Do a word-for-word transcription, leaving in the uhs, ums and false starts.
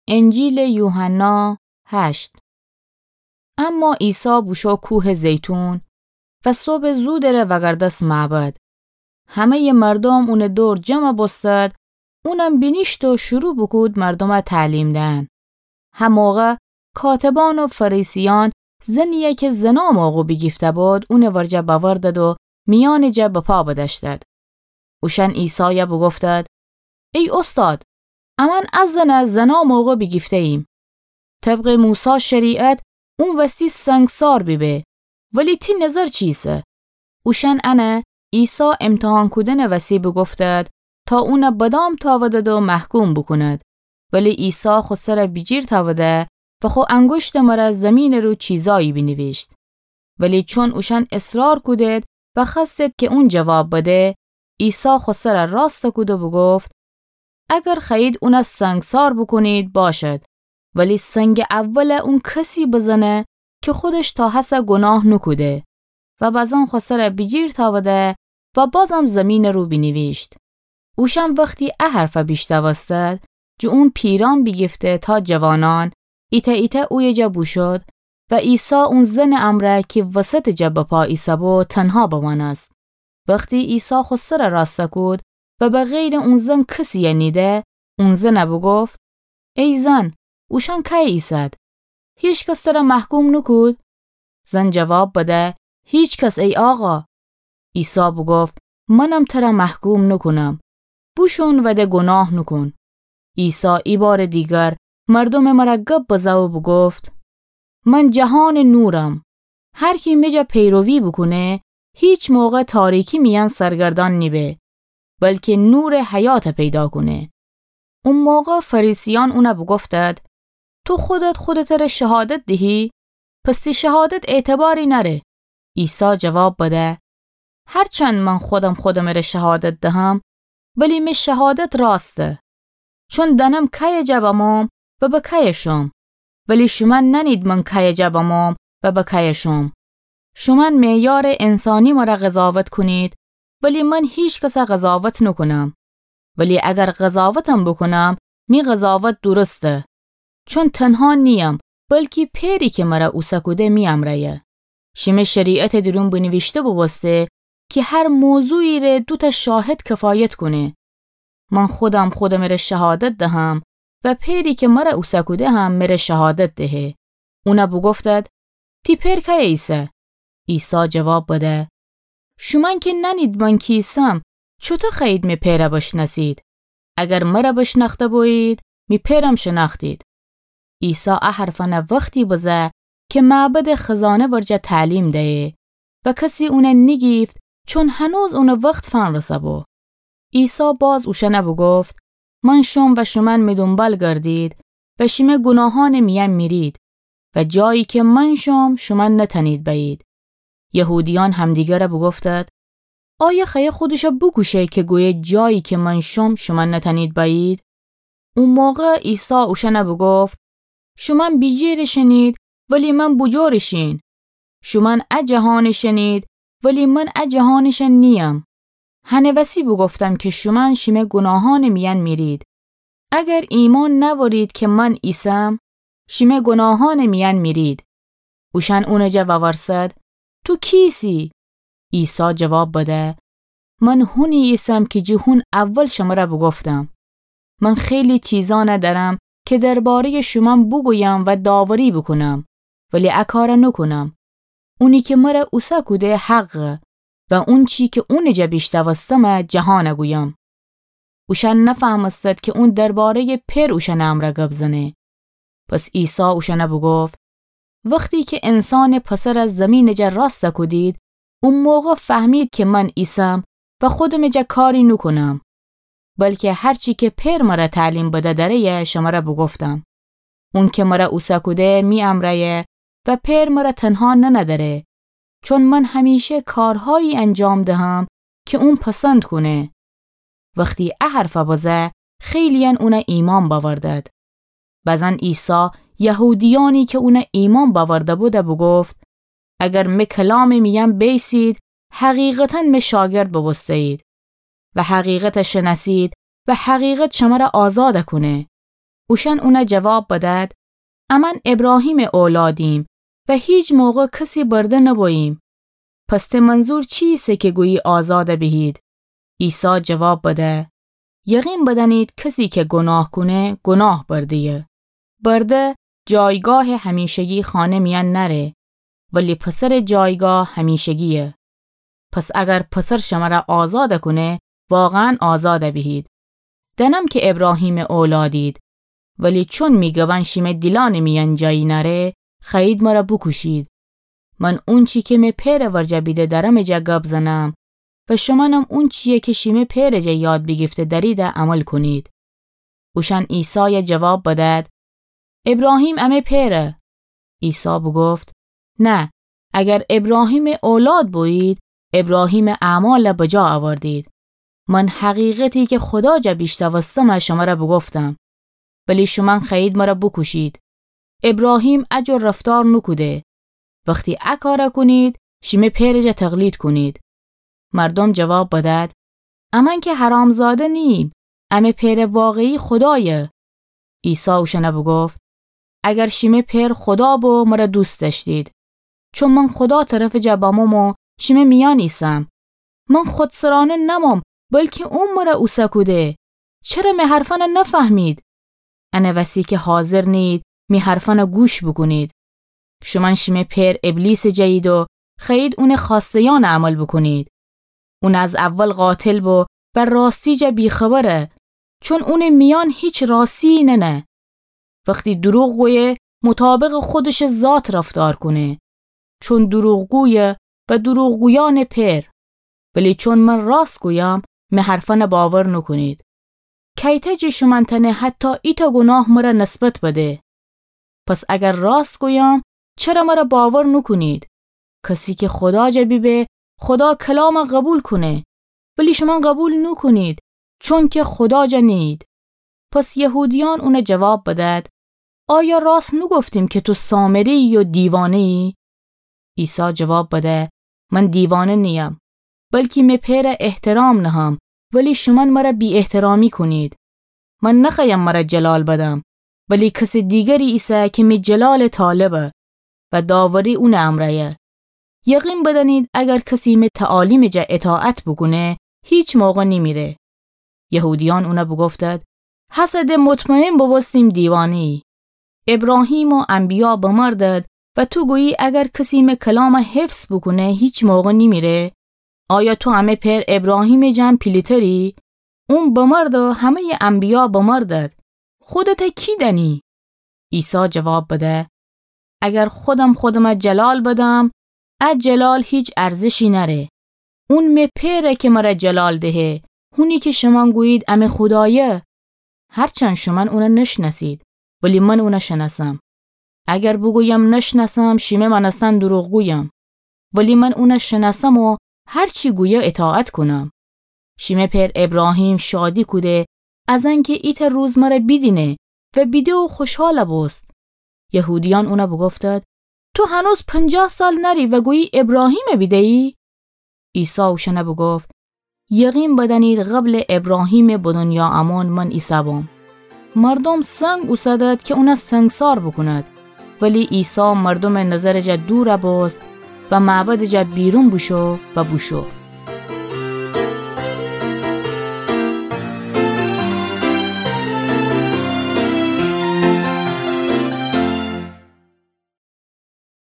انجیل یوحنا هشت. اما عیسی بوشو کوه زیتون و صبح زود ره و گردست معبد. همه ی مردم اون دور جمع بستد، اونم بینیشت و شروع بکود مردم تعلیم دن. هم موقع کاتبان و فریسیان زنیه که زنا موقع بگیفته بود اون ورجه باوردد و میان جه بپا بدشتد. اوشن عیسی بگفتد ای استاد، امان از زن زنا موقع بگیفته ایم. طبق موسی شریعت اون وستی سنگسار بیبه، ولی تی نظر چیسه؟ اوشن انه عیسی امتحان کودن وسی بگفتد تا اون بدام تاودد و محکوم بکند، ولی عیسی خود سر بیجیر تاوده و خو انگشت مرا زمین رو چیزایی بنویشت. ولی چون اوشن اصرار کودد و خواستد که اون جواب بده، عیسی خود سر راست کود و بگفت اگر خواهید اون سنگسار بکنید باشد، ولی سنگ اول اون کسی بزنه که خودش تا حس گناه نکوده. و بازم خود سر بیجیر تاوده و بازم زمین رو بنویشت. اوشن وقتی اه حرف بیشتر وستد جو اون پیران بگفته تا جوانان ایتا ایتا اوی جبو شد و عیسی اون زن امره که وسط جب پا عیسی بو تنها بوان است. وقتی عیسی خود سر راست کود و به غیر اون زن کسی نیده، اون زن بگفت ای زن، اوشن که ایسد؟ هیچ کس تر محکوم نکود؟ زن جواب بده هیچ کس ای آقا. عیسی بگفت منم تر محکوم نکنم، بوشون و ده گناه نکن. عیسی ای بار دیگر مردم مرا گپ بزاو بگفت من جهان نورم، هر کی میجا پیروی بکنه هیچ موقع تاریکی میان سرگردان نیبه، بلکه نور حیات پیدا کنه. اون موقع فریسیان اونا بگفتد تو خودت خودت را شهادت دهی، پس تی شهادت اعتباری نره. عیسی جواب بده هرچند من خودم خودم را شهادت دهم، ولی می شهادت راسته، چون دنم که جبمام و بکه شم، ولی شما ننید من که جبمام و بکه شم. شما معیار انسانی مرا قضاوت کنید، ولی من هیچ کس قضاوت نکنم. ولی اگر قضاوتم بکنم می قضاوت درسته، چون تنها نیم بلکه پیری که مرا اوسکوده می امره. شما شریعت درون بنوشته بوسته که هر موضوعی ره دو تا شاهد کفایت کنه. من خودم خودم را شهادت دهم و پیری که مرا اوسکوده هم مرا شهادت دهه. اونا بگفتد تی پیر که ایسه؟ عیسی جواب بده شما که ننید من کیسم، چطور خواهید می پیره بشناسید؟ اگر مرا بشناخته بویید می پیرم شناختید. عیسی احرفانه وقتی بزه که معبد خزانه ورجه تعلیم ده و کسی اونه نگیفت چون هنوز اونه وقت فن رسه بو. عیسی باز اوشنه بگفت من شم و شما می دنبال گردید و شما گناهان میم میرید و جایی که من شم شما نتنید بایید. یهودیان همدیگر بگفتد آیا خیلی خودش بکشه که گویه جایی که من شم شما نتنید بایید؟ اون موقع عیسی اوشنه بگفت شما بیجیر شنید ولی من بجورشین. شما اجهان شنید ولی من اجهانشن نیم. هنوسی بگفتم که شما شما گناهان میان میرید. اگر ایمان نورید که من عیسیم، شما گناهان میان میرید. اوشن اون جواب ورسد تو کیسی؟ عیسی جواب بده من هونی عیسیم که جهون اول شما را بگفتم. من خیلی چیزا ندارم که درباره شما بگویم و داوری بکنم، ولی اکار نکنم. اونی که مرا اوسا کوده حق و اون چی که اون جا بیشتوستم جهان گویم. اوشن نفهمستد که اون درباره پر اوشن امر گبزنه. پس عیسی اوشن بگفت وقتی که انسان پسر از زمین جا راست کدید، اون موقع فهمید که من عیسیم و خودم جا کاری نکنم، بلکه هرچی که پر مرا تعلیم بده داره شما را بگفتم. اون که مرا اوسا کده می امره و پر مرا تنها ننداره، چون من همیشه کارهایی انجام دهم که اون پسند کنه. وقتی احرف بازه خیلیان اون ایمان باوردد. بعضن عیسی یهودیانی که اون ایمان باورده بوده بگفت اگر می کلام میم بیسید حقیقتاً می شاگرد ببستید و حقیقت شناسید و حقیقت شما را آزاد کنه. اوشن اونه جواب بدد امان ابراهیم اولادیم و هیچ موقع کسی برده نبوییم. پس ته منظور چیسته که گویی آزاده بهید؟ عیسی جواب بده یقین بدانید کسی که گناه کنه گناه بردیه. برده جایگاه همیشگی خانه میان نره ولی پسر جایگاه همیشگیه. پس اگر پسر شما را آزاده کنه واقعا آزاده بهید. دنم که ابراهیم اولادید ولی چون میگوان شیمه دیلان میان جایی نره خیید مرا بکشید. من اون چی که می پیر ورجا بیده درم جا گب زنم و شمانم اون چیه که شیمه پیر جا یاد بگیفته دریده عمل کنید. اوشن عیسی جواب بدد ابراهیم امه پیره. عیسی بگفت نه، اگر ابراهیم اولاد بوید ابراهیم اعمال بجا آوردید. من حقیقتی که خدا جا بیشتر وستم شما را بگفتم ولی شما خیید مرا بکشید. ابراهیم اجر رفتار نکوده. وقتی اکاره کنید شیمه پیرجا تقلید کنید. مردم جواب بدد امان که حرامزاده نیم، امه پیر واقعی خدایه. عیسی اوشنه بگفت اگر شیمه پیر خدا بو مرا دوست داشتید، چون من خدا طرف جبامم و شیمه میان ایسم. من خودسرانه نمام بلکه اون مرا اوسه کده. چرا می حرفانه نفهمید؟ انه وسی که حاضر نید می حرفانه گوش بکنید. شما شیمه پیر ابلیس جید و خیید اون خواستیان عمل بکنید. اون از اول قاتل بو و راستی جا بیخبره، چون اون میان هیچ راستی ننه. وقتی دروغ گویه مطابق خودش ذات رفتار کنه، چون دروغ گویه و دروغ گویان پیر. ولی چون من راست گویم می حرفانه باور نکنید. کیتجی شما تنه حتی ایتا گناه مرا نسبت بده. پس اگر راست گویم چرا مرا باور نکنید؟ کسی که خدا جا بیبه خدا کلام قبول کنه ولی شما قبول نکنید چون که خدا جا نید. پس یهودیان اون جواب بدد آیا راست نگفتیم که تو سامری یا دیوانه ای؟ عیسی جواب بده من دیوانه نیم بلکه می پیر احترام نهم ولی شما مرا بی احترامی کنید. من نخوایم مرا جلال بدم ولی کسی دیگری ایسا که می جلال طالبه و داوری اون امره. یقین بدانید اگر کسی می تعالیم جا اطاعت بکنه هیچ موقع نمیره. یهودیان اونا بگفتد حسد مطمئن ببستیم دیوانی. ابراهیم و انبیا بمردد و تو گویی اگر کسی می کلام حفظ بکنه هیچ موقع نمیره. آیا تو همه پیر ابراهیم جان پیلیتری؟ اون بمرد و همه انبیا بمردد. خودت کی دنی؟ عیسی جواب بده اگر خودم خودم جلال بدم از جلال هیچ ارزشی نره. اون می پیره که مرا جلال دهه، اونی که شما گویید ام خدایه. هرچند شما اون نشناسید ولی من اون شناسم. اگر بگویم نشناسم شیمه من اصلا دروغ گویم، ولی من اون شناسم و هر چی گویه اطاعت کنم. شیمه پیر ابراهیم شادی کده از انکه ایت روز مرا بیدینه و بیده و خوشحال بوست. یهودیان اونا بگفتد تو هنوز پنجاه سال نری و گویی ابراهیم بیده ای؟ عیسی اوشنه بگفت یقین بدانید قبل ابراهیم به دنیا امان من عیسی بام. مردم سنگ اوسدد که اونا سنگسار بکند ولی عیسی مردم نظر جا دور بوست و معبد جا بیرون بشو و بشو.